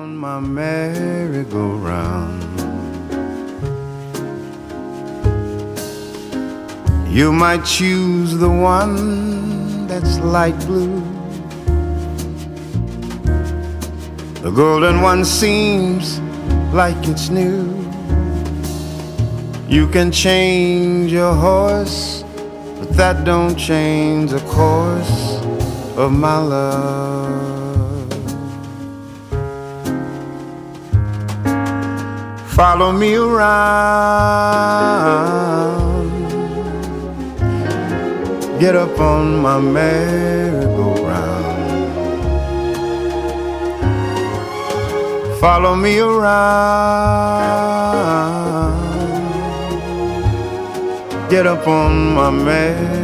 on my merry-go-round. You might choose the one that's light blue. The golden one seems like it's new. You can change your horse, but that don't change the course of my love. Follow me around, get up on my merry-go-round. Follow me around, get up on my merry-go-round.